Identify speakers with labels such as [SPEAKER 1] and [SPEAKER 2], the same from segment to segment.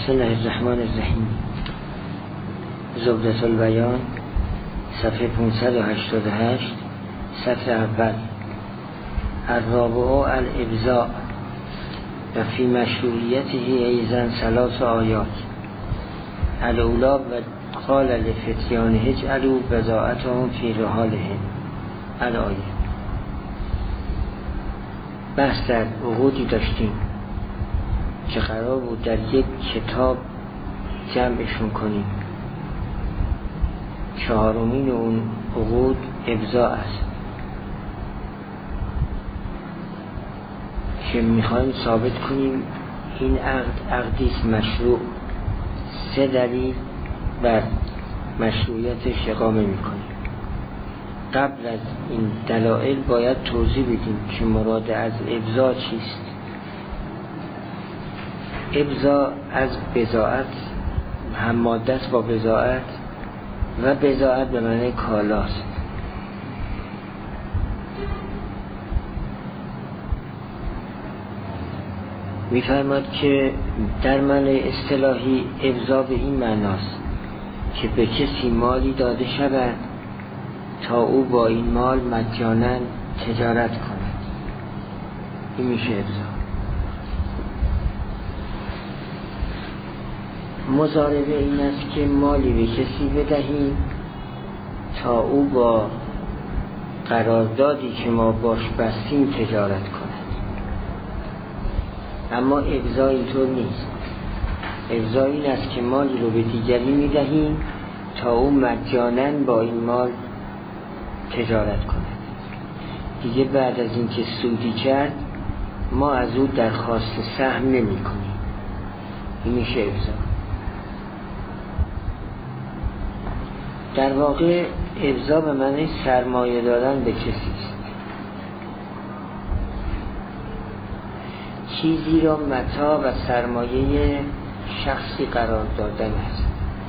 [SPEAKER 1] بسم الله الرحمن الرحیم. زبدة البیان صفحه 588 سطر اول. الرابع الابزاء و فی مشروعیته ایضا ثلاث آیات. الاولی و قال لفتیانه اجعلوا بضاعتهم فی رحالهم. الآیه. بحث در عقودی داشتیم که قرار بود در یک کتاب جمعشون کنیم. چهارمین اون عقود ابزاء است که میخوایم ثابت کنیم این عقدیست مشروع. 3 دلیل بر مشروعیتش اقامه میکنیم. قبل از این دلایل باید توضیح بدیم که مراد از ابزاء چیست. ابزاء از بضاعت هم ماده است با بضاعت و بضاعت به معنی کالاست. می‌فرماد که در معنی اصطلاحی ابزاء به این معناست که به کسی مالی داده شود تا او با این مال مجانا تجارت کند. این میشه ابزاء. مضاربه این است که مالی به کسی بدهیم تا او با قراردادی که ما باش بستیم تجارت کند. اما ابزاء اینطور نیست. ابزاء این است که مالی رو به دیگری میدهیم تا او مجانا با این مال تجارت کند. دیگه بعد از اینکه سودی کرد ما از او درخواست سهم نمی کنیم. این میشه ابزاء. در واقع ابزاء به معنی سرمایه دادن به کسی است. چیزی را متاع و سرمایه شخصی قرار دادن است.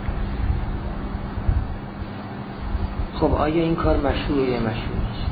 [SPEAKER 1] خب آیا این کار مشروعه یا مشروع نیست؟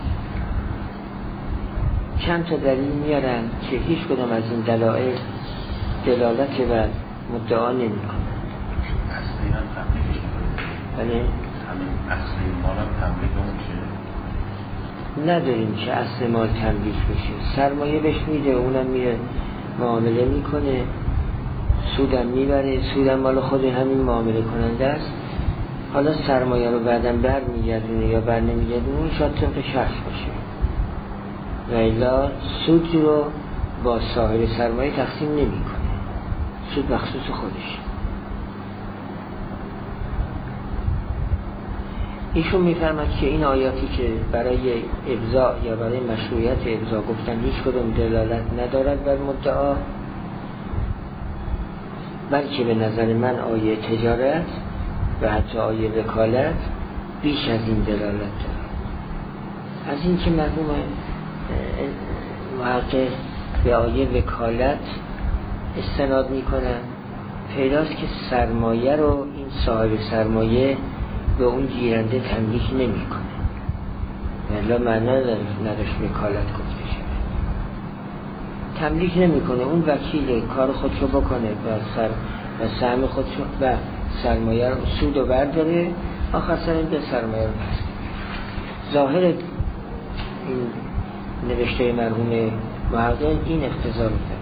[SPEAKER 1] چند تا دلیل میارن که هیچ کدام از این دلایل دلالت بر مدعا نمی کنن.
[SPEAKER 2] اصلی هم تملیک
[SPEAKER 1] بله؟
[SPEAKER 2] همین اصلی مال هم تملیک میشه؟
[SPEAKER 1] نداریم که اصل مال تملیک بشه. سرمایه بهش میده، اونم میره معامله میکنه، سودم میبره، سودم مال خود همین معامله کننده است. حالا سرمایه رو بعدم بر میگردونه یا بر نمیگردونه اون شاید طبق شخص باشه و الا سود رو با صاحب سرمایه تقسیم نمی کنه. سود مخصوص خودش. ایشون میفرماد که این آیاتی که برای ابزاء یا برای مشروعیت ابزاء گفتن هیچ کدوم دلالت ندارد بر مدعا، بلکه به نظر من آیه تجارت و حتی آیه وکالت بیش از این دلالت دارد. از این که مرحوم محقق به آیه وکالت استناد میکنن، پیداست که سرمایه رو این صاحب سرمایه به اون گیرنده تملیک نمی کنه. الا معنی نداشت وکالت گفته شده. تملیک نمی کنه. اون وکیل کار خود رو بکنه و سهم خود رو و سرمایه رو سود رو برداره، آخر سر این به سرمایه رو پس. ظاهر این نوشته مرحوم محقق این اقتضا رو داره.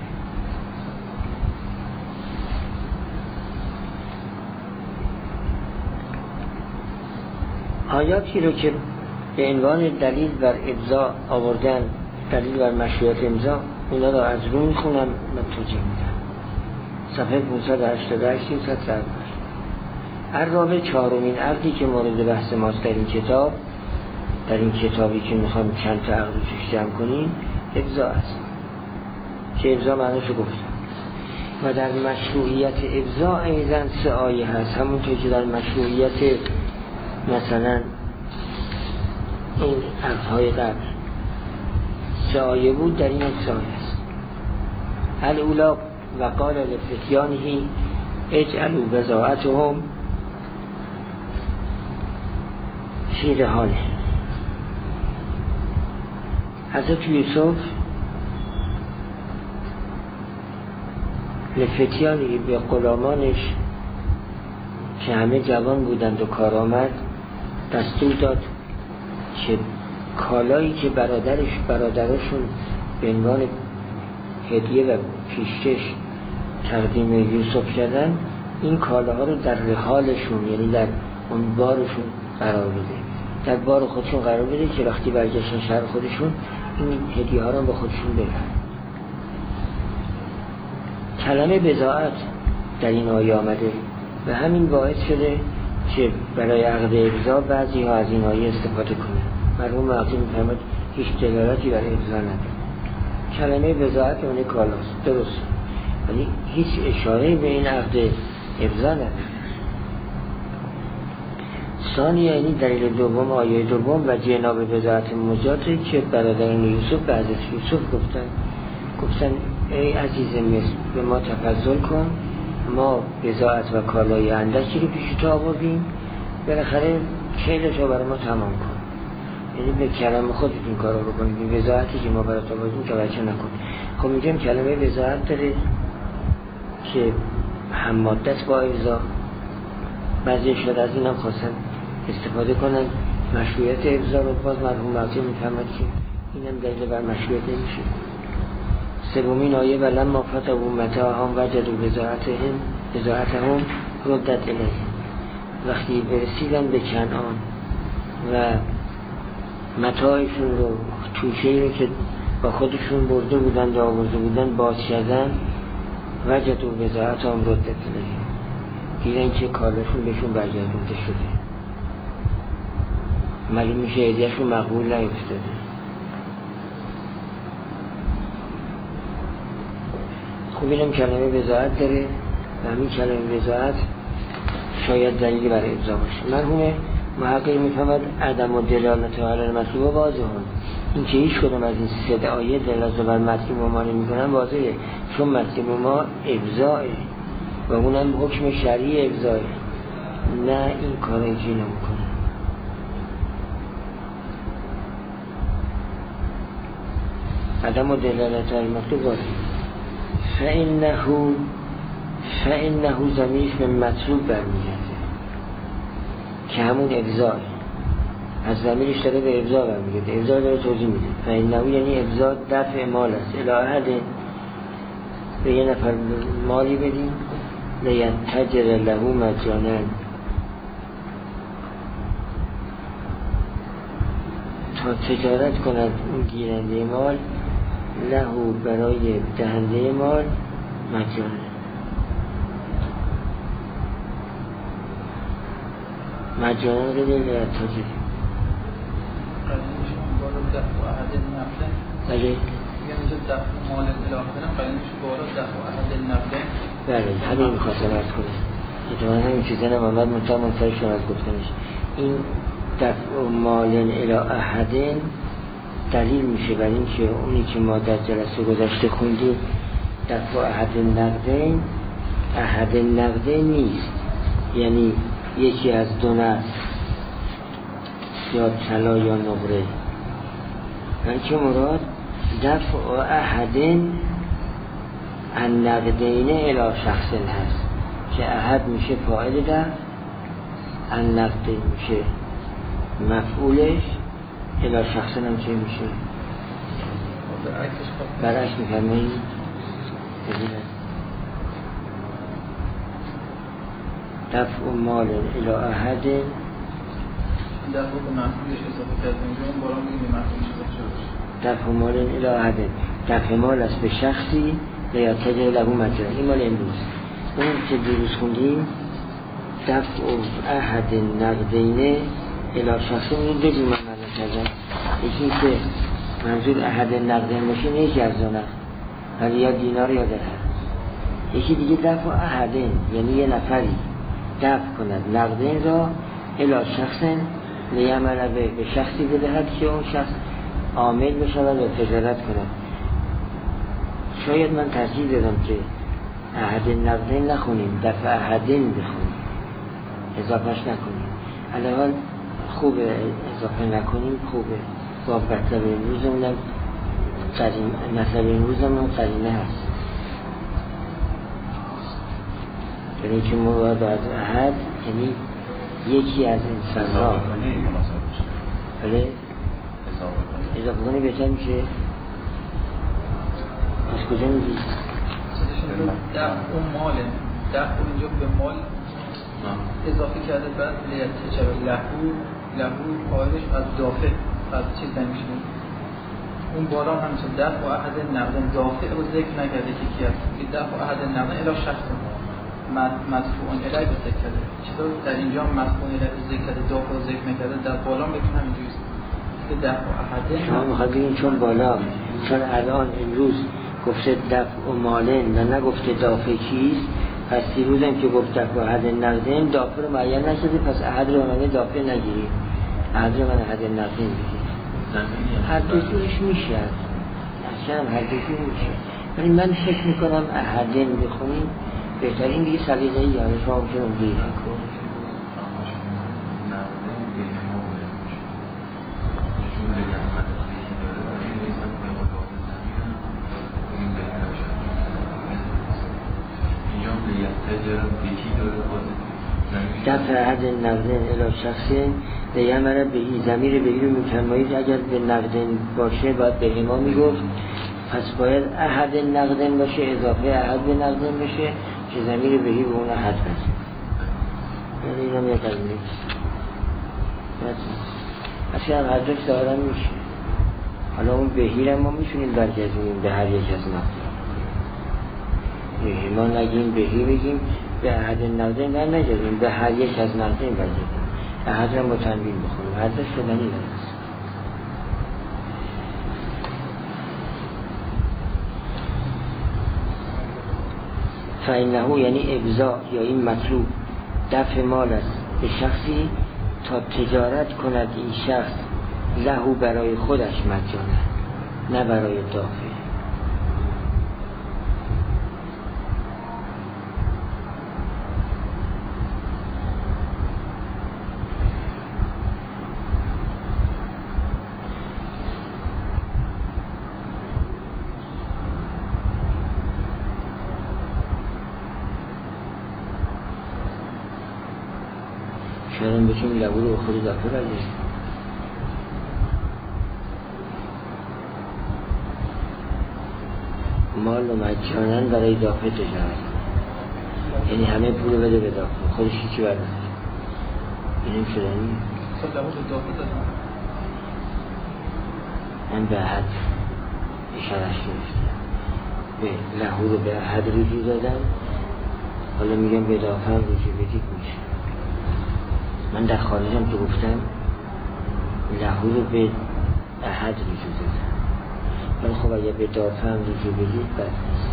[SPEAKER 1] آیاتی رو که به عنوان دلیل بر ابزاء آوردن، دلیل بر مشروعیت ابزاء، اونا رو از رو میخونم و توجیه میدم. صفحه 588 سطر. الرابع چهارمین عقدی که مورد بحث ماست در این کتاب، در این کتابی که میخوام چند تا عقد رو توش جمع کنیم، ابزاء است که ابزاء معنیشو گفتم. و در مشروعیت ابزاء ایضا 3 آیه هست. همونطور که در مشروعیت مثلا این عقدهای قبل 3 آیه بود، در این 3 آیه است. الاولی و قال لفتیانه اجعلوا بضاعتهم فی رحالهم. حضرت یوسف لفتیانی به غلامانش که همه جوان بودند و کارآمد دستور داد که کالایی که برادرشون به عنوان هدیه و پیشکش تقدیم یوسف کردن، این کالاها رو در رحالشون یعنی در اون بارشون قرار بده، در بار خودشون قرار بده که وقتی برگشتن شهر خودشون این هدیه ها رو با خودشون ببرن. کلمه بضاعت در این آیه آمده و همین باعث شده که برای عقد ابضاع بعضی ها از این آیه استفاده کنند. مرحوم معطی می‌فرماید هیچ دلالتی برای ابضاع نداره. کلمه بضاعت اون کالاست، درست، ولی هیچ اشاره به این عقد ابضاع نداره. ثانی یعنی دلیل دوم آیه دوم و جناب بضاعت مجاته که برادران یوسف به حضرت یوسف گفتن ای عزیز مصر به ما تفضل کن، ما بضاعت و کالای اندکی رو پیش تو آوردیم، بالاخره کیلش رو برای ما تمام کن. یعنی به کلمه خودت این کار رو بکنید، به بضاعتی که ما برای تو آوردیم توجه نکن. خب میگم کلمه بضاعت داره که هم مادت با ابضاع، بعضی اشاره از این هم خواستن استفاده کنن مشروعیت ابضاع رو. باز مرحوم معطی میفهمد که اینم دلیل بر مشروعیت نمیشه. سومین آیه و لما فتحوا متاعهم وجدوا بضاعتهم ردت الیهم، وقتی برسیدن به کنعان و متاعشون رو، توشه‌ای رو که با خودشون برده بودن و آورده بودن باز کردن، وجدوا بضاعتهم ردت الیهم، دیدن که کالشون بهشون برگردونده شده. معلوم میشه هدیه‌شون مقبول نیفتاده. خب اینم کلمه بضاعت داره و همین کلمه بضاعت شاید دلیلی برای ابضاع باشه. مرحوم محقق میفهمد عدم و دلالت علی المطلوب واضحه، این که هیچ کدوم از این سه آیه دلالت بر مطلوب ما نمی‌کنن واضحه، چون مطلوب ما ابضاعه و اونم حکم شرعی ابضاعه، نه این کارو اینجوری نمی‌کنه. عدم و دلالت علی المطلوب واضحه. فإنه ضمیرش به مطلوب برمیگرده که همون ابضاع، از ضمیرش داره به ابضاع برمیگرده. ابضاع داره توضیح میده. فإنه یعنی ابضاع دفع مال است، الی احد، به یه نفر مالی بدیم، لینتجر له مجانا، تا تجارت کند اون گیرنده مال، لهو برای دهنده مال مجانا. مجانا رو دلیل تاجری بله همین میخواستم ارز کنم که من همین چیزن محمد منتظر شما از گفتنش. این دفع مال الی احد دلیل میشه بر این که اونی که ما در جلسه گذشته خوندیم دفع احد نقدین نیست، یعنی یکی از دو نقد یا طلا یا نقره، بلکه مراد دفع احد النقدین الی شخص هست که احد میشه فاعل دفع، النقدین میشه مفعولش، الی شخص هم چه میشه؟ برعکس میفرمایید. دفع مال الی احد،
[SPEAKER 3] دفع به مفعولش اضافه کردیم اون بارا میگیم مفعولش اضافه
[SPEAKER 1] دفع مال الی احد، دفع مال است به شخصی لیتجر له مجانا. این مال امروز. اون که دیروز خوندیم دفع احد نقدین الی شخص، اون دو جور معنی کردن. یکی که منظور احد نقدین باشه نه یکی از دو نقد، ولی یا دینار یا درهم. یکی دیگه دفع احدین یعنی یه نفری دفع کند نقدین را الی شخص لیعمل به شخصی بدهد که اون شخص عامل بشود و تجارت کند. شاید من ترجیح دادم که احد نقدین نخونیم، دفع احدین بخونیم، اضافهش نکنیم. علاوه خوبه اضافه نکنیم، خوبه. با مطلب امروزمونم مطلب امروزمون قرینه هست. یعنی که مراد از احد یعنی یکی از انسان‌ها بله اضافه کنی بهتر میشه. از کجا میگی؟
[SPEAKER 3] ده اون ماله، ده اون اینجا به مال اضافه کرده، بعد لیت تجربه لهو پایلش از دافع از چیز نمیشه. اون بالا همچه ده و احد نقدن دافع رو ذکر نکرده که کی هست، که ده و احد نقدن الا شخص مدفوعون الی رو ذکر کرده. چطور در اینجا مدفوعون الی رو ذکر کرده، دافع رو ذکر نکرده، در بالا بکنم اینجوریست که ده و احد
[SPEAKER 1] شما میخواد بگیم چون بالا، چون الان امروز گفته دفع و مالن و نگفته دافع کیست، پس دیروزم که گفت دفع و احد نقدن دافع رو معین نشده، پس احد رو من دافع نگیریم، احد رو من احد نقدن بگیریم. هر دوشونش میشه، اصلا هر دوشون میشه. ولی من فکر میکنم احدن بخونیم بهترین دیگه سلیقه‌ای یعنی شما میشه اونجوری فکر دفع احد نقدن الی شخصه به یمره بهی ضمیر بهی رو میکنمایید. اگر به نقدن باشه باید به ما میگفت، پس باید احد نقدن باشه، اضافه احد به نقدن بشه که ضمیر بهی به اون احد بشه. یعنی این هم یک از نیست اصلا هم هر دوش دارم میشه. حالا اون بهی رو ما میتونیم برگردیم به هر یک از نقدن. ما نگیم بهی بگیم، به احد نقدن نگردیم، به هر یک از نقدن برگردیم. احد را با تنوین بخونیم، هر دوش شدنی دارست. فإنه یعنی ابزا یا این مطلوب دفع مال است به شخصی تا تجارت کند این شخص لهو برای خودش مجانا، نه برای دافع. شاید بکنیم لهو رو خود دافع برگردیم. مال و مجانن برای دافع تجارت، یعنی همه پول رو بده به دافع، خودش هیچی برده. اینم شدنی من به احد اشارش گرفتم، به لهو رو به احد رجوع دادم، حالا میگم به دافع هم رجوع بدید میشه. من در خارجم که گفتم لهو رو به احد رجوع دادم، ولی خب اگر به دافع هم رجوع بدید بد نیست.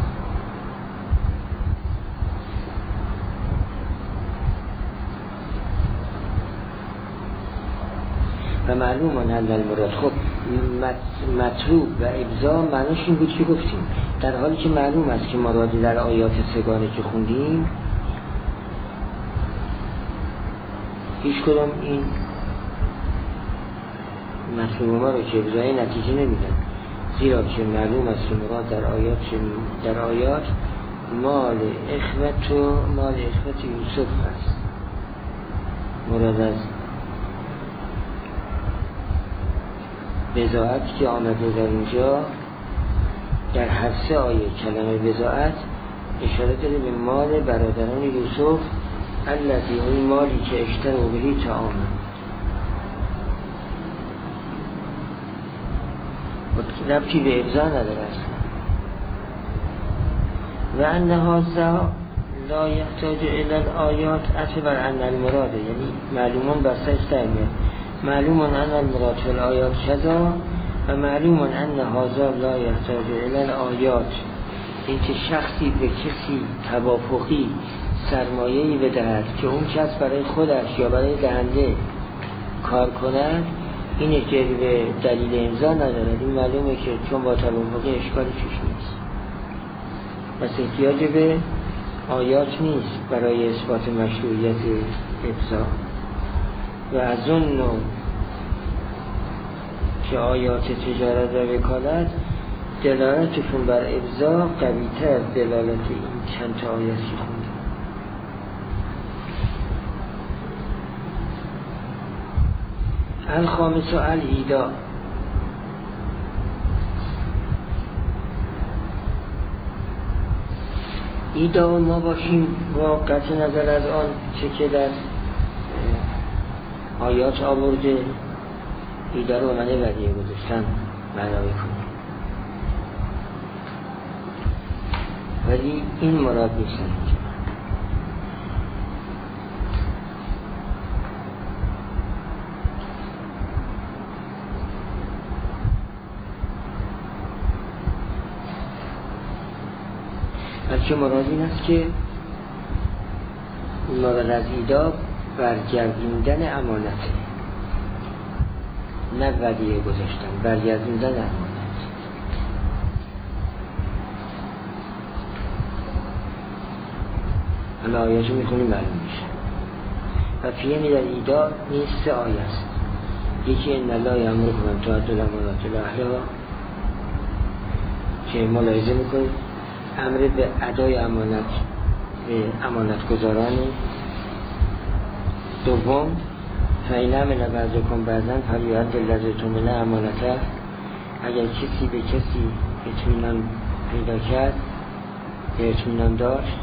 [SPEAKER 1] و معلوم ان المراد، خب مطلوب و ابزا معناش این بود که گفتیم، در حالی که معلوم است که مراد در آیات سگانه که خوندیم هیچ کدام این مطلوب ما رو که ابزای نتیجه نمیدن، زیرا که معلوم است که مراد در آیات مال اخوت یوسف است. مراد از بضاعت که آمده در اینجا در هر سه آیه کلمه بضاعت اشاره داره به مال برادران یوسف، الذی اون مالی که اشتروا بهی طعاما، ربطی به ابزا نداره اصلا. و ان هذا لا یحتاج الی الآیات عطف بر ان المراده، یعنی معلومون بسته استعمال معلومون ان المراد فی الآیات کذا و معلومون ان هذا لا یحتاج الی الآیات، این که شخصی به کسی توافقی سرمایه‌ای بدهد که اون کس برای خودش یا برای دهنده کار کند، اینه که به دلیل امضا ندارد. این معلومه که چون با توافقی اشکالی توش نیست، پس احتیاج به آیات نیست برای اثبات مشروعیت ابزا. و از اون نوع که آیات تجارت و وکالت دلالتشون بر ابزا قوی‌تر از دلالت این چند تا آیات که خوندیم. الخامس الایدا، ایدا ما باشیم با قطع نظر از آن چه که در آیات آورده، ایدا رو معنی ودیعه گذاشتن معنا کنیم، ولی این مراد نیست. بلکه مراد این است که مراد از ایدا برگردوندن امانته، نه ودیعه گذاشتن، برگردوندن امانت. همه آیاتو میخونیم معلوم میشه. و فیه در ایدا نیست آیه است. یکی ان الله یامرکم ان تؤدوا الامانات الی اهلها که ملاحظه میکنیم امر به ادای امانت به امانتگزاران. دوم فإن عمل بعضکم بعضا فلیؤدی الذی اؤتمن امانته، اگر کسی به کسی اطمینان پیدا کرد یا اطمینان داشت،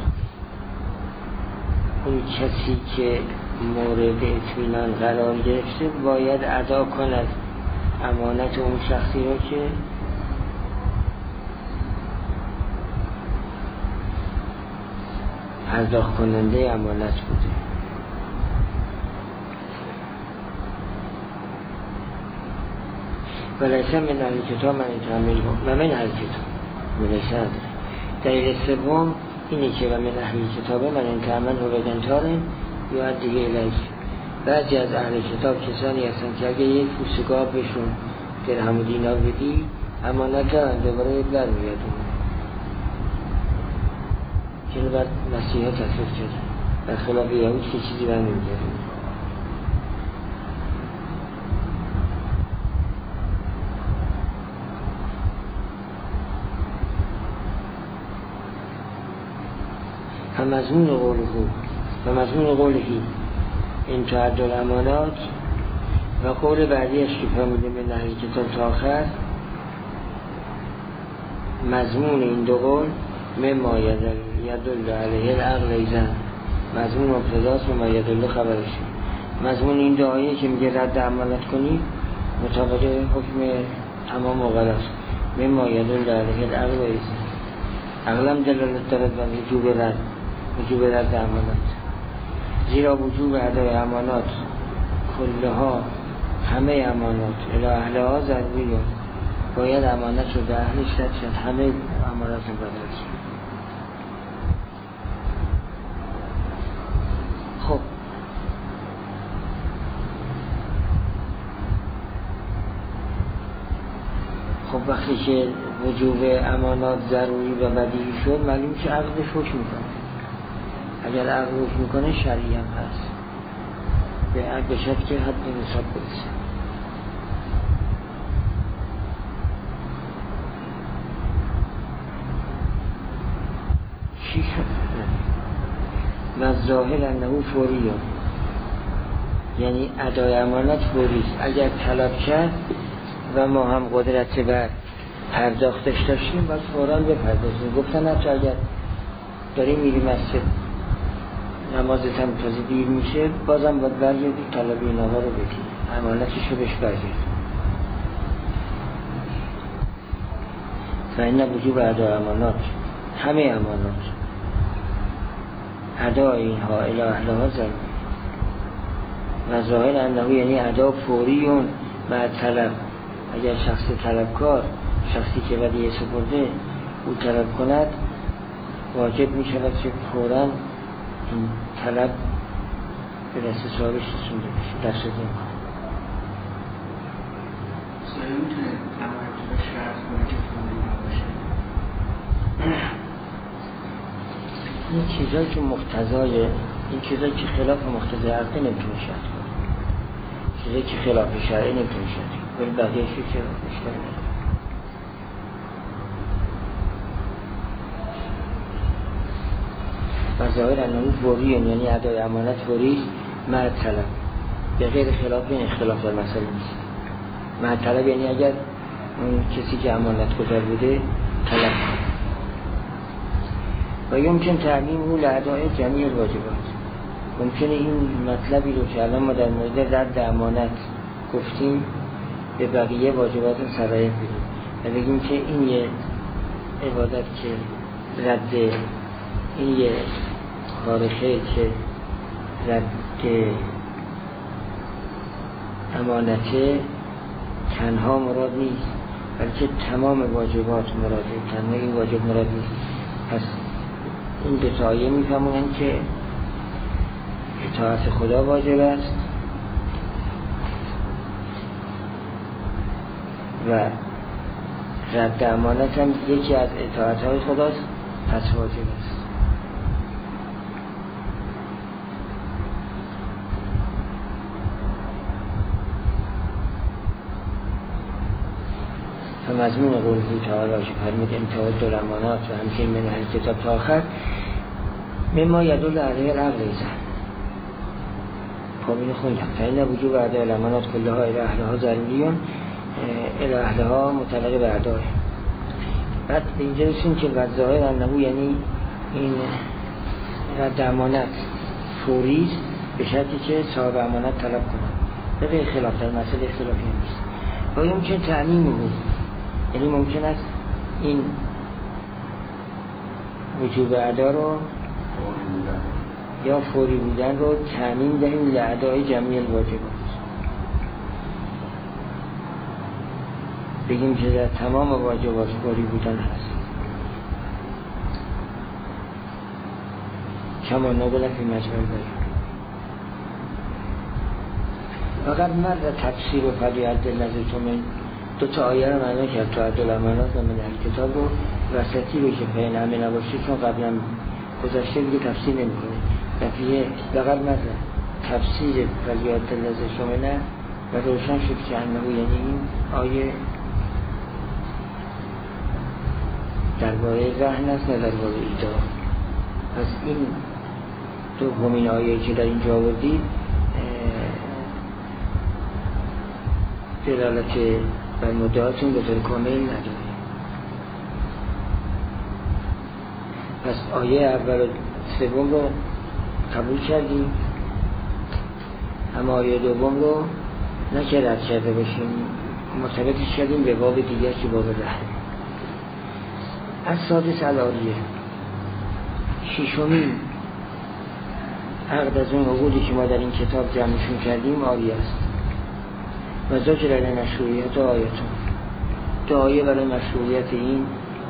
[SPEAKER 1] اون کسی که مورد اطمینان قرار گرفته باید ادا کند امانت اون شخصی رو که پرداخت کننده امانت بوده. ولیس من اهل کتاب من تعمیل و من اهل کتاب ولیس نداره. دلیل سوم اینه که و من اهل کتاب من تعمیل و بدنتارن یا دیگه الیک. بعضی از اهل کتاب کسانی هستن که اگه یک فوسگاه بهشون درهم و دینار بدی امانت دارن، دوباره برمیگردون. که بعد مسیحا تصرف کرد برخلاف یهود که چیزی برمیگردون. فمضمون قوله ان تؤدوا الامانات و قول بعدیش که فرموده من اهل کتاب تا آخر، مضمون این دو قول مما یدل علیه العقل ایزن، مضمون مبتداست و ما یدل خبرش. مضمون این دو آیه که میگه رد امانت کنی مطابق حکم تمام اوغلاست، مما یدل علیه العقل ایزن. عقلم دلالت دارد و وجوب رد امانت، زیرا وجوب ادای امانات کلها همه امانات الی اهلها ضروریه، باید امانت رو به اهلش رد شد، همه امانات رو بدل شد. خب وقتی که وجوب امانات ضروری و بدیهی شد، معلوم که عقلش حکم میکنه. اگر عقل حکم میکنه شرعی هم هست، به شرط که حد نصاب برسه. چی شد؟ و ظاهر انه فوریه، یعنی ادای امانت فوریست. اگر طلب کرد و ما هم قدرت بر پرداختش داشتیم باید فوراً بپردازیم. گفتن حتی اگر داریم میریم مسجد نمازت هم تازه دیر میشه بازم باید برگردی طلب این آقا رو بدی، امانتش رو بهش برگرد. و این وجوب ادای امانات، همه امانات ادای اینها الی اهلها ضروری. و ظاهر انه یعنی ادا فوریون و طلب. اگر شخص طلبکار، شخصی که ودیعه سپرده او طلب کند، واجب می شود که فوراً این طلب به دست صاحبش رسونده بشه، دست دیم کنه.
[SPEAKER 4] سایی میتونه امانت رو شرط کنه که فوری نباشه؟
[SPEAKER 1] این چیزایی که مقتضای، این چیزایی که خلاف مقتضای عقل نمیتونه شرط کنه، چیزایی که خلاف شرعی نمیتونه شرط کنه، ولی بقیه شو که اشکال نداره. و ظاهر انه فوری، یعنی ادای امانت فوری مع طلب. به غیر خلاف این اختلاف در مسئله نیست. من طلب یعنی اگر اون کسی که امانت گذار بوده طلب کنه. و یمکن تعمیم او لعدای جمعی الواجبات. ممکنه این مطلبی رو که الان ما در مورد رد امانت گفتیم به بقیه واجبات سرایت بدیم و بگیم که این یه عبادت که رد، این یه خارخه که رد امانته تنها مراد نیست بلکه تمام واجبات مراده، تنها این واجب مراد نیست. پس این دو تا آیه میفهمونن که اطاعت خدا واجب است و رد امانت هم یکی از اطاعت های خداست، پس واجب است. مضمون قوله تعالی که فرمود امتحاد دور امانات و همچنین من اهل کتاب تا آخر مما یدل علیه العقل ایزن پامین خوندم فإن وجوب اداء الامانات کلها الی اهلها ضروریون الی اهلها مطلق به ادای. بعد به اینجا رسیم که ظاهر انه یعنی این رد امانت فوری است به شرطی که صاحب امانت طلب کنند به غیر خلاف در مسئله اختلافی نیست. و یمکن تعمیم بود، یعنی ممکن است این وجوب ادا رو یا فوری بودن رو تعمیم دهیم لعدای جمعی الواجبات، بگیم که در تمام واجبات فوری بودن هست کما نقل فی مجمع البیان. فقط مرد تفسیر و فلیعد نظرتون من دو تا آیه رو معنا کرد تو عدل امانات و من کتاب رو وسطی رو که پایین همه نباشه چون قبلا گذشته دیگه تفسیر نمی کنه دفعه فقط مرد تفسیر فلیعد نظرتون من و روشن شد که انه یعنی این آیه درباره رهن است نه درباره ایدا. پس این دومین آیه که در اینجا آوردید دلالت بر مدعاتون به طور کامل نداره. پس آیه اول و سوم رو قبول کردیم اما آیه دوم رو نه که رد کرده باشیم، مرتبطش کردیم به باب دیگر که باب رهن. از سادس العاریه ششمین عقد از اون عقودی که ما در این کتاب جمعشون کردیم عاریه است و زجر علی مشروعیت و آیتون دو آیه برای مشروعیت این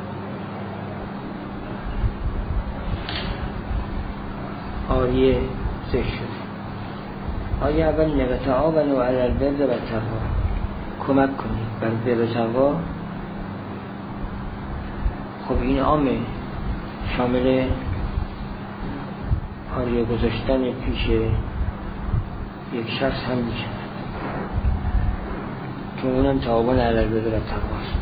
[SPEAKER 1] عاریه ذکر شده. آیه اول اینه و تعاونوا علی البر و التقوی، کمک کنید بر بر و تقوی. خب این عامه شامل عاریه گذاشتن پیش یک شخص هم میشه که اونم تعاون علی البر و التقوی است.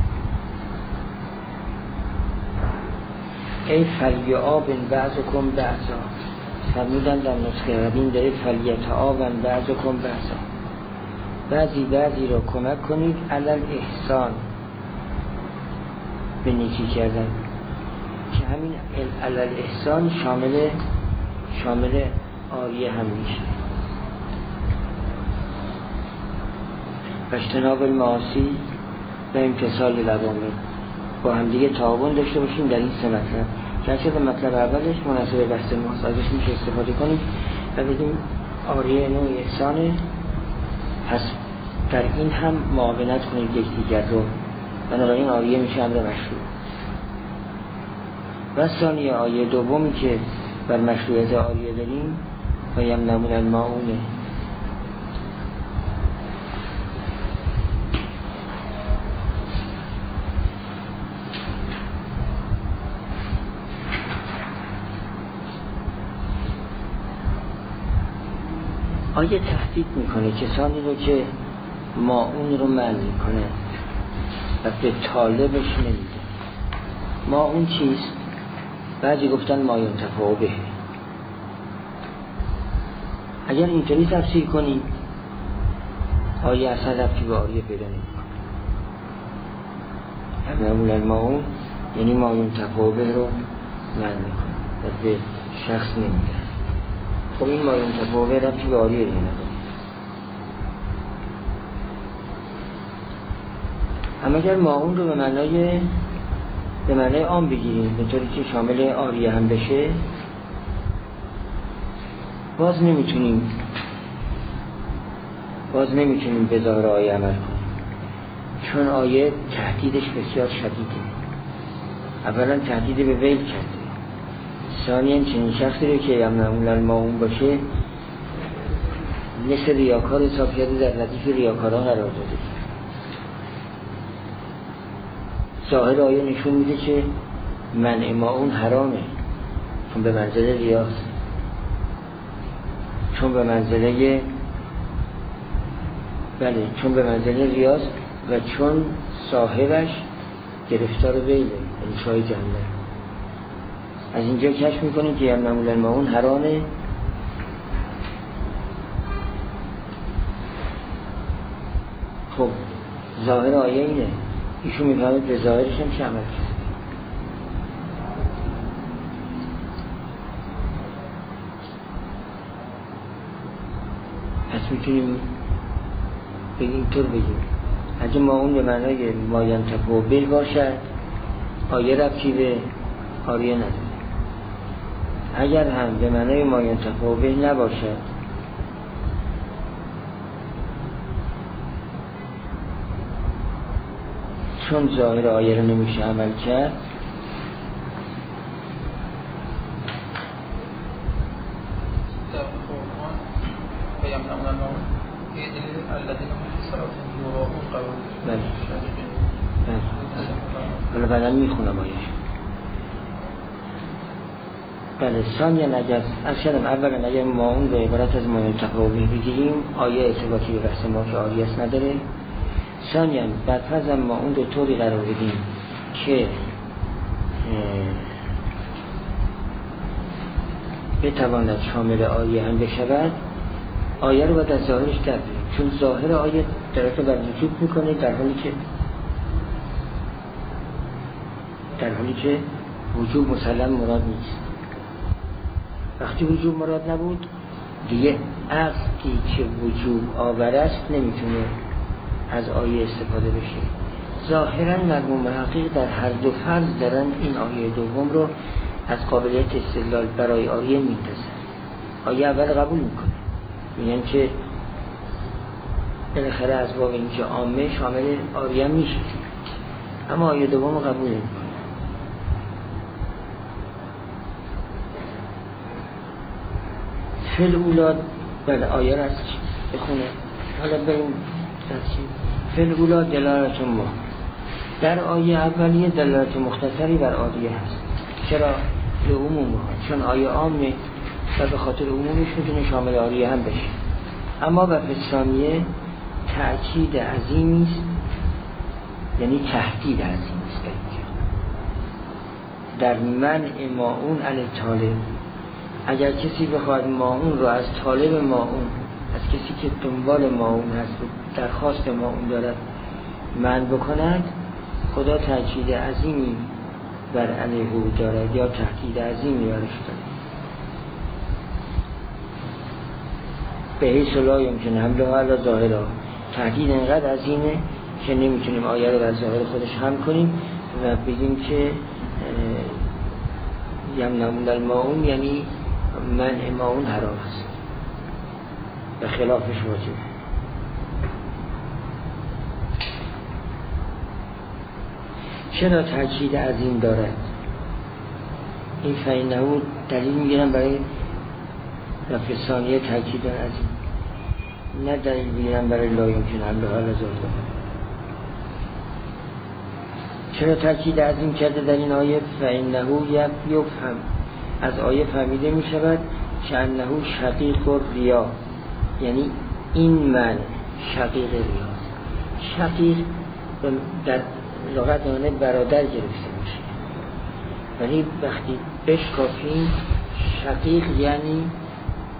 [SPEAKER 1] ای فلیعاب بعضکم بعضا، فرمودن در نسخه قدیم داره فلیتعاون بعضکم بعضا، بعضی را کمک کنید علی الاحسان به نیکی کردن که همین علی الاحسان شامل عاریه هم میشه. و اجتناب المعاصی و امتثال الاوامر، با هم دیگه تعاون داشته باشیم در این سه مطلب. چند مطلب اولش مناسب بحث ماست، ازش میشه استفاده کنیم و بگیم عاریه نوع احسانه، پس در این هم معاونت کنید یکدیگر رو، بنابراین عاریه میشه امر مشروع. و ثانیه آیه دومی که بر مشروعیت عاریه داریم و یمنعون الماعونه. آیه تهدید میکنه کسانی رو که ماعون رو منع میکنه و به طالبش نمیده. ماعون چیست؟ بعضی گفتن ما ینتفع به. اگر اینطوری تفسیر کنی آیه اصلا ربطی به آریه پیدا نمی‌کنه. یمنعون الماعون یعنی مایون تفاوه رو منع میکنه و به شخص نمیده. خب این مایون تفاوه ربطی به آریه نداره. اما اگر ماعون رو به معنای عام بگیریم به طوری که شامل آریه هم بشه، باز نمیتونیم به ظاهر آیه عمل کنیم، چون آیه تهدیدش بسیار شدیده. اولا تهدید به ویل کرده، ثانیاً چنین شخصی رو که یمنعون الماعون باشه مثل ریاکار حساب کرده، در ردیف ریاکاران قرار داده. ظاهر آیه نشون میده که منع ماعون حرامه، چون به منزله ریاست، چون به منزله ریاست و چون صاحبش گرفتار ویله، یعنی شاه جهنم. از اینجا کشف میکنیم که یمنعون الماعون حرامه. خب ظاهر آیه اینه، ایشون میفهمید به ظاهرش هم چه عمل کرد. پس میتونیم اینطور بگیم اگه ماعون به معنای ماینتفع به باشد آیه ربطی به آریه نداره. اگر هم به معنای ماینتفع به نباشد چون ظاهر آیه رو نمیشه عمل کرد، بله بعدا میخونم آیه. بله ثانیاً اولا اگر ما اون به عبارت از ماینتفع به بگیریم آیه ارتباطی به بحث ما که آریه است نداره. ثانیاً بعد ما اون رو طوری قرار بدیم که بتواند شامل آیه هم بشود، آیه رو باید از ظاهرش در بریم، چون ظاهر آیه دلالت بر وجوب میکنه در حالی که وجوب مسلم مراد نیست. وقتی وجوب مراد نبود دیگه عقلی که وجوب آور است نمیتونه از آیه استفاده بشه. ظاهرا مرحوم محقق در هر دو فرض دارن این آیه دوم رو از قابلیت استدلال برای آیه میندازن. آیه اول قبول میکنه، میگن که بالاخره از باب اینکه عامه شامل آیه میشه، اما آیه دوم قبول نمیکنه. فعل اولاد بله آیه را بخونه. حالا بریم فعل اولاد دلالت ما در آیه اولیه دلالت مختصری بر آیه هست. چرا؟ به عموم چون آیه عامه و به خاطر عمومش میتونه شامل آیه هم بشه. اما به ثانیه تأکید عظیمی است، یعنی تهدید عظیمی است در منع ماعون علی طالب. اگر کسی بخواد ماعون رو از طالب ماعون، از کسی که دنبال ماعون هست و درخواست ماعون دارد منع بکند، خدا تأکید عظیمی بر علیه دارد یا تهدید عظیمی برش دارد. به حیث لا یمکن حملها علی ظاهرها، تهدید اینقدر عظیمه که نمیتونیم آیه رو از ظاهر خودش هم کنیم و بگیم که یمنعون الماعون یعنی منع ماعون حرام است و خلافش واجب. چرا تأکید عظیم دارد؟ این فإنه دلیل میگیرن برای رفع ثانیه تأکید عظیم، نه دلیل میگیرن برای لا یمکن حملها علی ظاهرها. چرا تأکید عظیم کرده در این آیه؟ فإنه یفهم، از آیه فهمیده می شود که انه شقیق الریا، یعنی این من شقیق ریا. شقیق در لغت آنه برادر گرفته میشه، ولی وقتی بشکافیم شقیق یعنی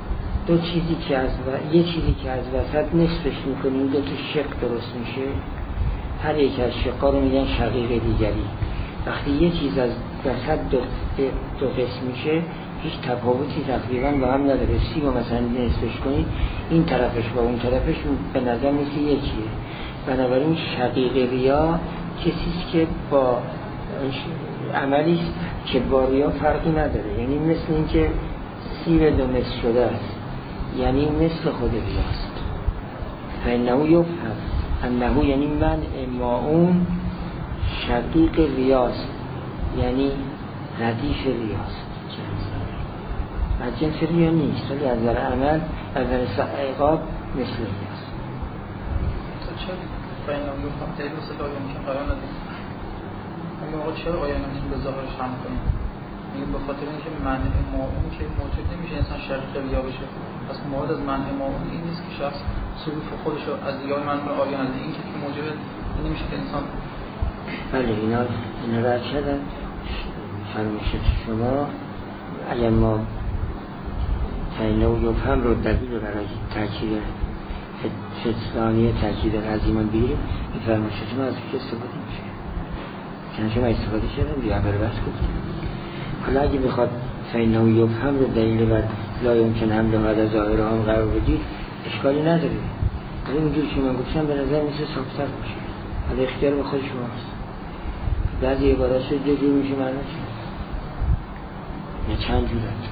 [SPEAKER 1] دو چیزی که یه چیزی که از وسط نصفش میکنیم دو تا شق درست میشه، هر یک از شقا رو میگن شقیق دیگری. وقتی یه چیز از وسط دو قسم میشه هیچ تفاوتی تقریبا با هم نداره. سیب رو مثلا نصفش کنید این طرفش با اون طرفش به نظر مثل یکیه. بنابراین شقیق ریا کسیست که با عملیست که با ریا فرقی نداره، یعنی مثل این که سیب دو نصف شده است، یعنی مثل خود ریاست. فانه یفهم انه یعنی من معون شقیق ریاست، یعنی ردیف ریاست، از جنس ریا نیست ولی از نظر عمل از نظر عقاب مثل ریاست.
[SPEAKER 3] چرا فانه یفهم دلیل مثل آیه که قرار ندید اما آقا چرا آیه نمیتونیم به ظاهرش هم کنیم؟ این به خاطر اینکه منع معون که موجود نمیشه انسان شقیق ریا بشه. پس مراد از منع معون این نیست که شخص صروف خودش رو از دیگه منع آیه نده، این که موجود نمیشه که انسان.
[SPEAKER 1] بله اینا رد شدن. فرمایشات شما اگر ما فانه یفهم رو دلیل رو برای تاکید فتنانی تاکید عظیمان بگیریم، این فرمایشات ما از که استفاده میشه چند شما استفاده شدن بیا اول بس گفتیم. حالا اگه بخواد فانه یفهم رو دلیل بر لا یمکن حمل مدى ظاهره هم قرار بدید اشکالی نداره، ولی اونجور که من گفتم به نظر میشه صافتر باشه. حالا اختیار به خود شماست. بعضی عبارات شد دو جور میشه معنی شد یا چند جور هست.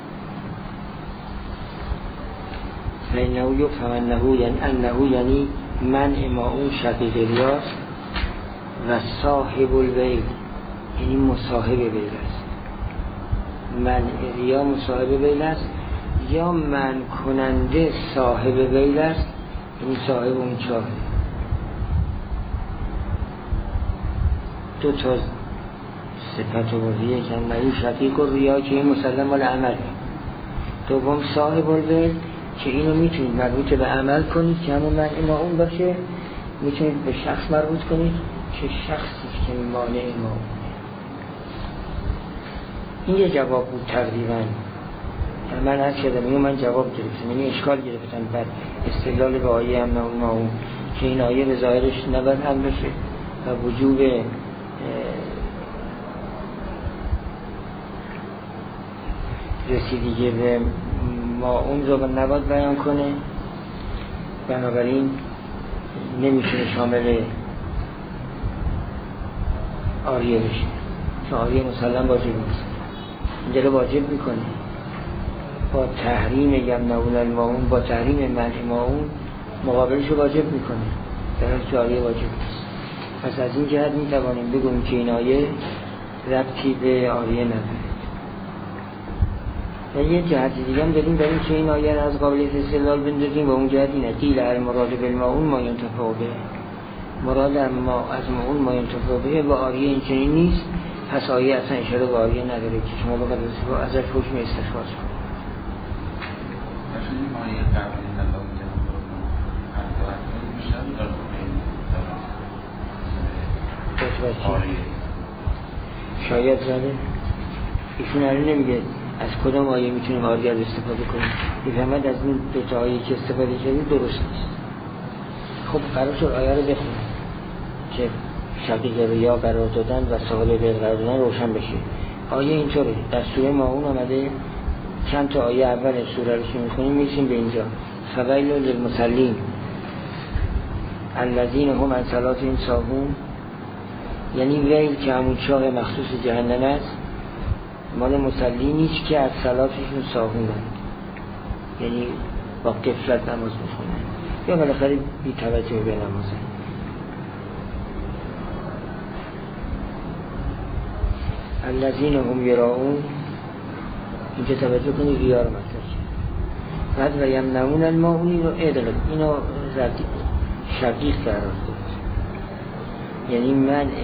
[SPEAKER 1] فانه یفهم انه یعنی منع معون شقیق ریاست و صاحب الویل یعنی مصاحب ویل است. منع ریا مصاحب ویل است یا منع کننده صاحب ویل است، یعنی صاحب اون چاه. دو تا صفت وضعیه که این شقیق و ریا که این مسلم مال عمله. دوم صاحب الویل که اینو میتونید مربوط به عمل کنید که همون منع معون باشه، میتونید به شخص مربوط کنید که شخصی که مانع معون. این یه جواب بود تقریبا. من هر شدم اینو من جواب گرفتم، یعنی اشکال گرفتم بر استدلال به آیه هم معون که این آیه به ظاهرش نباید هم بشه و وجوب رسیدگی به معون رو نباید بیان کنه، بنابراین نمیتونه شامل آریه بشه چون آریه مسلم واجب نیست. اینجا رو واجب میکنه با تحریم یمنعون المعون، با تحریم منع معون مقابلش رو واجب میکنه در حالی که آریه واجب نیست. پس از این جهت میتوانیم بگویم که این آیه ربطی به آریه نداره. و یه جهت دیگه هم داریم که این آیه از قابلیت استدلال بندازیم و اون جهت اینه قیل المراد بالمعون ما ینتفع به، مراد از معون ما ینتفع به با آریه این چنین نیست. پس آیه اصلا اشاره به آریه نداره که شما بقید ازش حکم استخراج کنید.
[SPEAKER 2] این آیه قبلی نلام
[SPEAKER 1] شاید زده ایشون هره نمیگه از کدام آیه میتونیم آریه استفاده کنیم، میفهمد از این دوتا آیه که استفاده کردید درست نیست. خب قرار شد آیه رو بخونیم که شقیق ریا قرار دادن و صاحب ویل قرار دادن روشن بشه. آیه اینطوره در سوره ماعون آمده، چند تا آیه اول سوره رو که میخونیم میرسیم به اینجا. فویل للمصلین الذین هم عن صلاتهم ساهون، یعنی ویل که همون چاه مخصوص جهنم است مال مصلی نیست که از صلاتشون ساهونن، یعنی با غفلت نماز میخونن یا بالاخره بی توجه به نمازن. الذین هم یراؤون، اینجا توجه کنید ریا رو مطرح کرد. بعد و یمنعون المعون رو ادلت اینو شقیق قرار داد، یعنی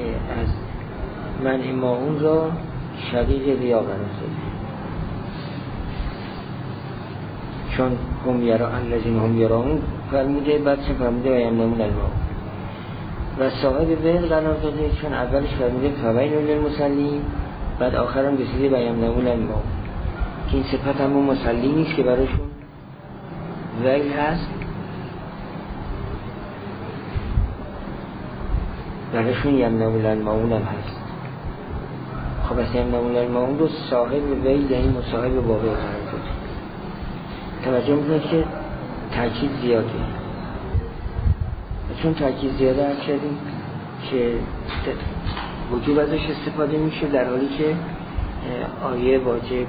[SPEAKER 1] منع معون رو شقیق ریا قرار داد، چون هم یراؤون الذین هم یراؤون فرموده، بعد چه فرموده و یمنعون المعون و صاحب ویل قرار داده، چون اولش فرموده فویل للمصلین بعد آخرم رسیده و یمنعون المعون که این صفت همون مصلی نیست که براشون ویل هست برشون یمنعون المعون هم هست. خب از یمنعون المعون رو صاحب ویل یعنی مصاحب واقع قرار داد. توجه میکنید که تاکید زیاده، چون تاکید زیاده هم کردیم که وجوب ازش استفاده میشه در حالی که آیه واجب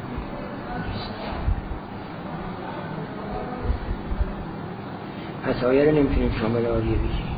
[SPEAKER 1] پس آیه رو نمیتونیم شامل آیه بگیریم.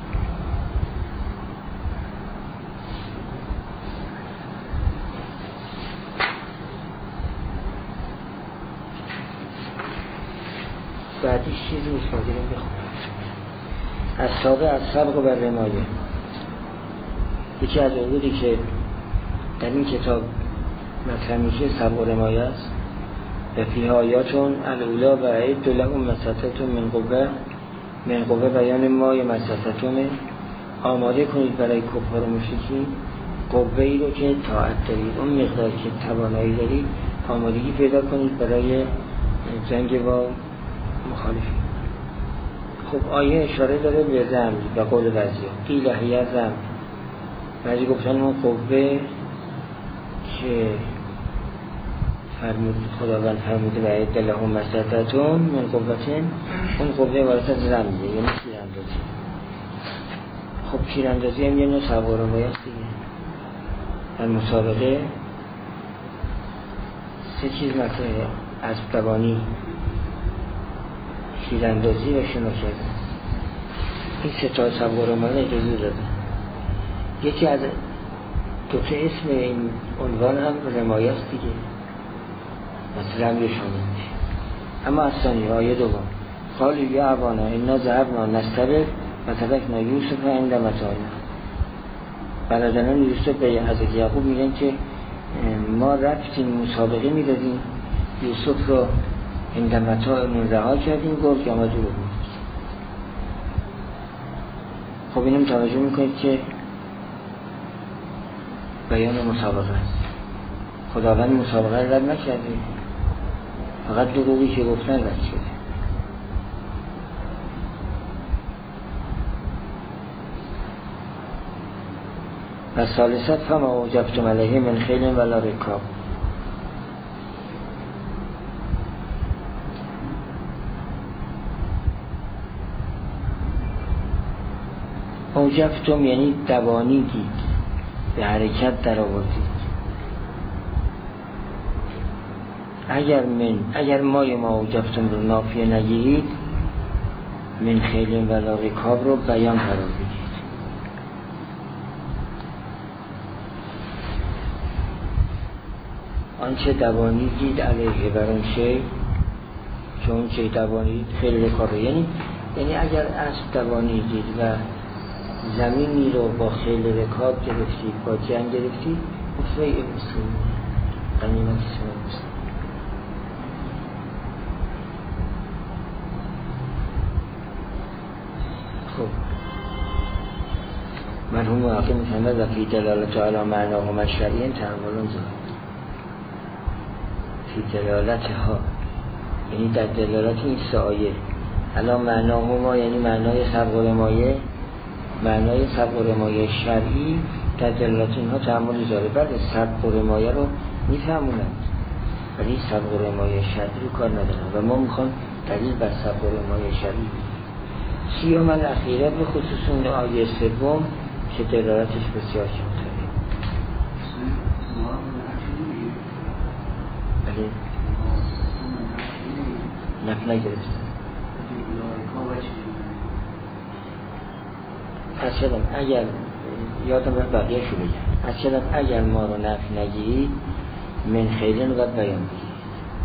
[SPEAKER 1] بعدیش چیزی نیست ماگریم بخونم. از سابق از سبق و بر رمایه، یکی از عقودی که در این کتاب مطرح میشه سبق و رمایه است. و فیها آیاتون الاولا و عید لهم مسطتون من قوه بیان مای مسطتون، آماده کنید برای کفار و مشرکین قوه ای رو که طاعت دارید، اون مقدار که توانایی دارید آمادگی پیدا کنید برای جنگ با مخالفین. خب آیه اشاره داره به ذنب و قول بعضی قیل هی ذنب، بعضی گفتن اون قوه که خداوند فرموده و عید لهم مسطتون من قوتن، اون قوه وارث ذنبه یعنی تیراندازی. خب تیراندازی هم یه نوع سبق و رمایه است دیگه. در مسابقه سه چیز مطرحه: اسب دوانی، تیراندازی و شنا کردن. این سه تا سبق و رمایه اجازه داده. یکی از دو تا اسم این عنوان هم رمایه است دیگه، مثل رمی شامل میشه. اما از ثانی آیه دوم قالوا یا ابانا انا ذهبنا نستبق و ترکنا یوسف عند متاعنا. برادران یوسف به حضرت یعقوب میگن که ما رفتیم مسابقه میدادیم، یوسف رو عند متاعمون رها کردیم، گفت یا ما دور بود. خب اینم توجه میکنید که بیان مسابقه است. خداوند مسابقه رد نکرده، فقط دروغی که گفتن رد شده. و ثالثت فما اوجفتم علیه من خیل ولا رکاب. اوجفتم یعنی دوانیدید، به حرکت در آوردید. اگر مای ما اوجفتم رو نافیه نگیرید، من خیل ولا رکاب رو بیان قرار بگید. آنچه دوانیدید علیه بر اون شی، چون چه دوانیدید خیل رکاب، یعنی اگر اسب دوانیدید و زمینی رو با خیل رکاب گرفتید، با جنگ گرفتید، افوی مسلم غنیمت شما مسلم. خب مرحوم حاکم محمد و فی دلالت علی معناهما الشرعی تحولون زاد. فی دلالت ها یعنی در دلالت این سه آیه، علی معناهما یعنی معنای سبق و رمایه، معنای سبق و رمایه شرعی در دلالت اینها تعامل داره. بله سبق و رمایه رو میفهمونند ولی سبق و رمایه شرعی رو کار ندارن و ما میخوام دلیل بر سبق و رمایه شرعی. سیوم الاخیره به خصوص اون آیه سوم که دلالتش بسیار کمتره. بله نفت نگرفتن. پس شدم اگر یادم رفت بقیه شو بگم، پس شدم اگر ما رو نفت نگیرید من خیلی رو باید بیان بگیرید.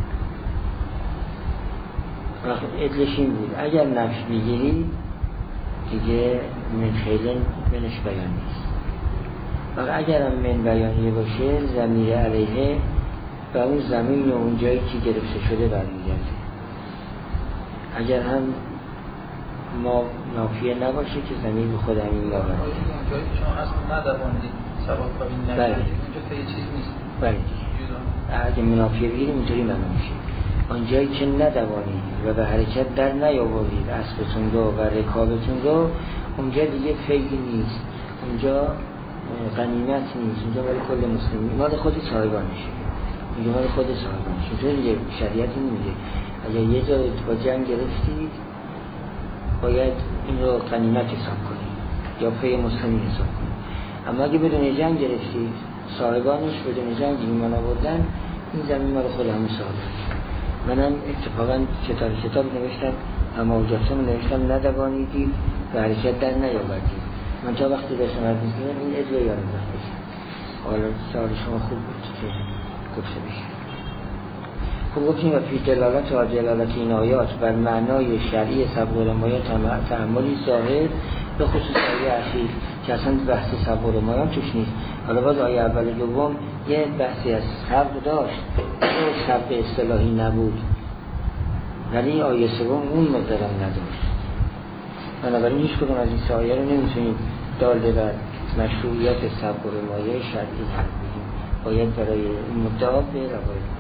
[SPEAKER 1] وقت ادلش این بود اگر نفت بگیرید دیگه من خیلی منش بیان نیست. وقت اگر هم من بیانیه باشه ضمیر علیه و اون زمین و اون جایی که گرفته شده برمیگرده. اگر هم ما نافیه نباشه که زمین به خود همین ما برده.
[SPEAKER 3] جایی که شما اصلا ندواندید سبب کابین نگردید اونجا تا یه چیز نیست.
[SPEAKER 1] بله اگه منافیه بگیریم اینطوری معنا میشه. آنجایی که ندوانید و به حرکت در نیاورید اسبتون رو و رکابتون رو، اونجا دیگه فیدی نیست، اونجا غنیمت نیست، اونجا برای کل مسلمین، مال خود صاحبانشه، اونجا مال خود صاحبانشه. چون دیگه شریعتی نمیگه اگر یه جا با جنگ گرفتید باید این رو غنیمت حساب کنید یا پی مسلمین حساب کنید. اما اگه بدون جنگ گرفتید، صاحبانش بدون جنگ ایمان آوردن، این زمین مال خود همون صاحبانش. منم اتفاقا کتاب نوشتم، اما اوجاتون نوشتم ندوانیدید و حرکت در نیاوردید. من تا وقتی داشتم عرض می‌کردم این ادعا یادم رفت. حالا سوال شما خوب بود که گفته بشه. خوب گفتیم و فی دلالت و دلالت این آیات بر معنای شرعی صبر و مایه تأملی ظاهر به خصوص آیه اخیر که اصلا بحث صبر و مایه توش نیست. حالا باز آیه اول دوم یه بحثی از صبر داشت، صبر اصطلاحی نبود، ولی آیه سوم اون مقدارم نداشت. بنابراین هیچ کدوم از این سه آیه رو نمیتونید داله بر مشروعیت صبر و مایه شرعی بگیم، باید برای این مدعا به روایت